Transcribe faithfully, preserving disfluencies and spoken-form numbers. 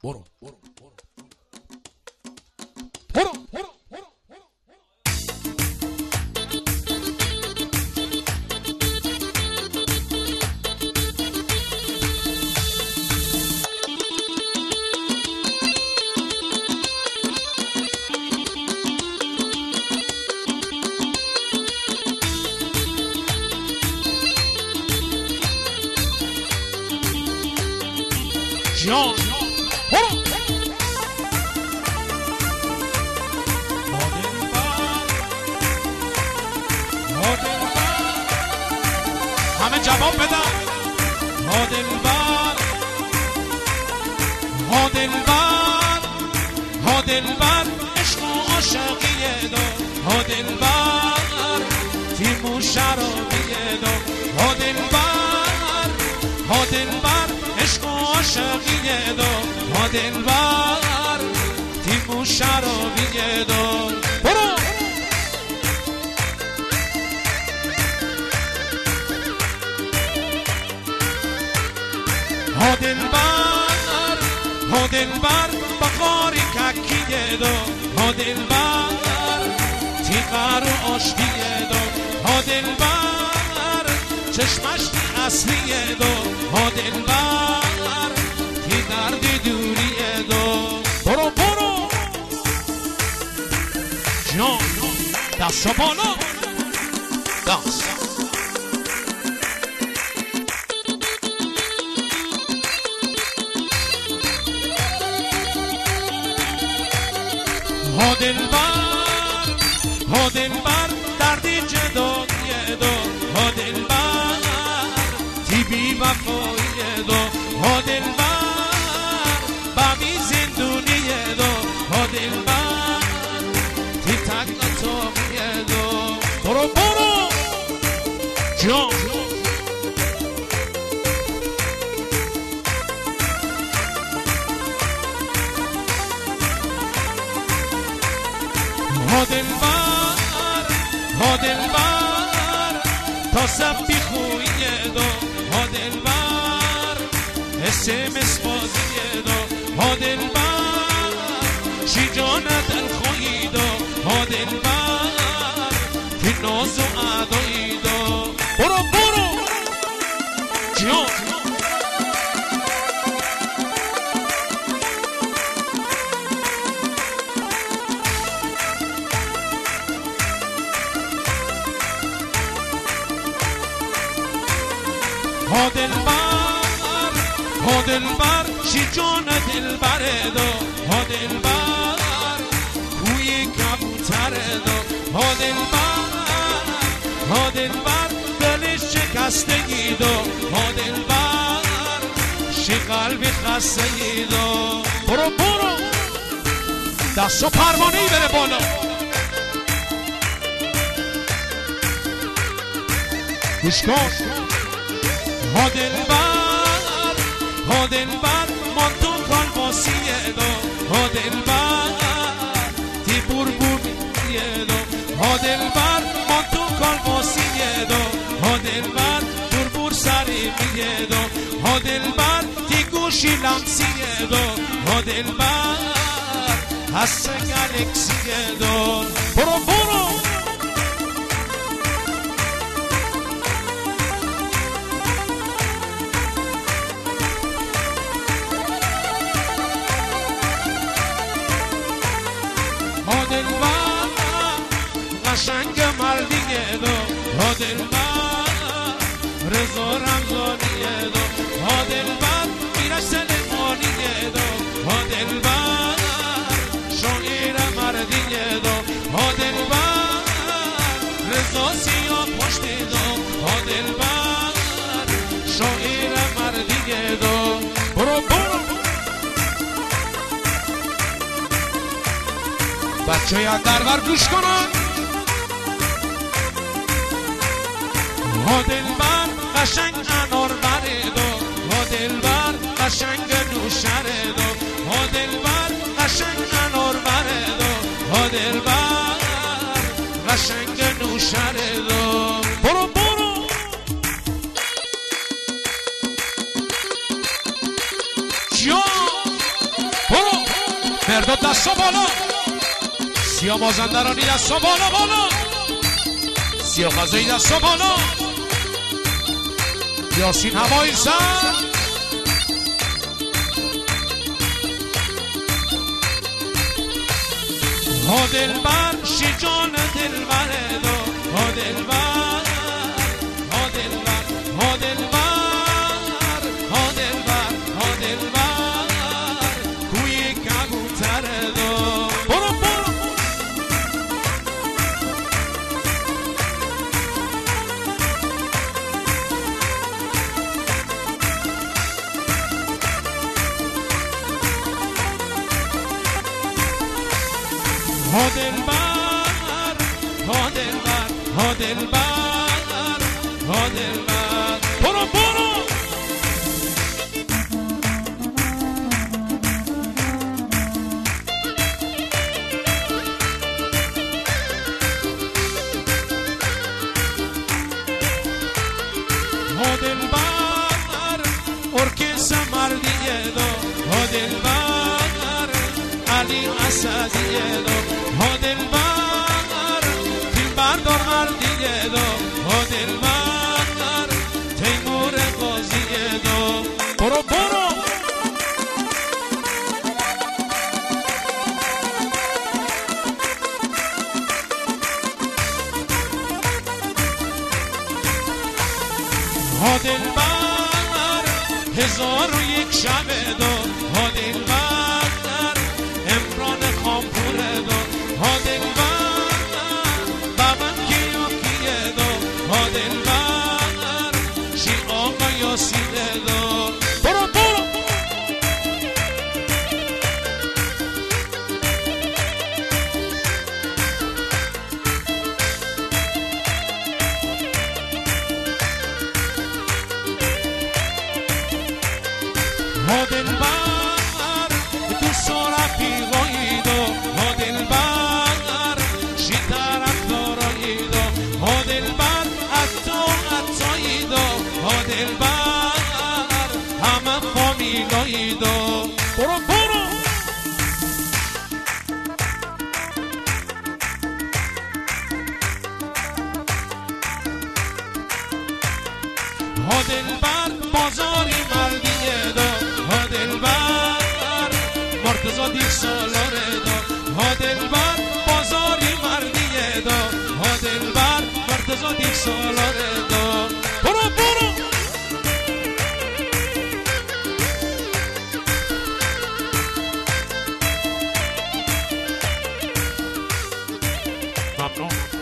برو برو برو برو جان همه جواب بدن ها دلبر ها دلبر ها دلبر عشق و عاشقی دو ها دلبر تیمو شرابی دو ها دلبر ها دلبر عشق و عاشقی دو ها دلبر تیمو شرابی دو برو ها دلبر ها دلبر بخاری ککیه دو ها دلبر تیغر و آشتیه دو ها دلبر چشمش تی اصلیه دو ها دلبر تی درد دوریه دو برو برو جان دست بالا دست ها دلبر ها دلبر دردی جداییه دو ها دلبر تی بی وفاییه دو ها دلبر بعدی زندونیه دو ها دلبر تی تک اتاقیه دو برو برو جان ها دلبر ها دلبر تا سب بی خویه دو ها دلبر اسمس بازیه دو ها دلبر شی جان دل خویی دو ها دلبر که ناز و عدایی دو برو برو جان ها دلبر ها دلبر شی جان دلبر دو ها دلبر کوی کبوتر دو ها دلبر ها دلبر دلش شکستگی دو ها دلبر شی قلبی خستگی دو برو برو دست و پروانه‌ای بره بالا گوش کن ها دلبر ها دلبر من تو کالباسیه دو ها دلبر تی بربونیه دو ها دلبر من تو کالباسیه دو ها دلبر بربور سریمیه دو ها دلبر تی گوشی لمسیه دو ها دلبر هست گلکسیه دو برو برو ها دلبر قشنگ مردیه دو ها دلبر رضا رمضانیه دو ها دلبر میرش سلیمانیه دو ها دلبر شاعر مردیه دو ها دلبر رضا سیاه پشتی دو ها دلبر شاعر مردیه دو برو برو بچه های دربر گوش کنن ها دلبر قشنگ انار بره دو ها دلبر قشنگ نوشره دو ها دلبر قشنگ انار بره دو ها دلبر قشنگ نوشره دو برو برو جان مرداد دست و بالا، سیا مازندرانی دست و بالا بالا، سیا خزایی دست و بالا، یاسین هوایی سر ها دلبر شجان دلبر دو ها دلبر ها دلبر ها دلبر ها دلبر ها دلبر کوی کبوتر دو برو برو ها دلبر ها دلبر ها دلبر ها دلبر برو برو ها دلبر ارکس مردیه دو ها دلبر علی اسدیه دو ها دلبر تیم بردار مردیه دو ها دلبر تیمور قاضیه دو برو برو ها دلبر هزار و یک شب دو ها دلبر امران خامپور دو ها دلبر بابن کیو کیه دو ها دلبر شی آقا یاسینه دو برو برو ها دلبر تو سرپی غایدو ها دلبر شی طرف دارایدو ها دلبر اتو اتایدو ها دلبر همه فامیلایدو برو برو ها دلبر بازاری مردیه دو ها دلبر مرتضا دیگ سالاره دو ها دلبر بازاری مردیه دو ها دلبر مرتضا دیگ سالاره دو برو برو ممنون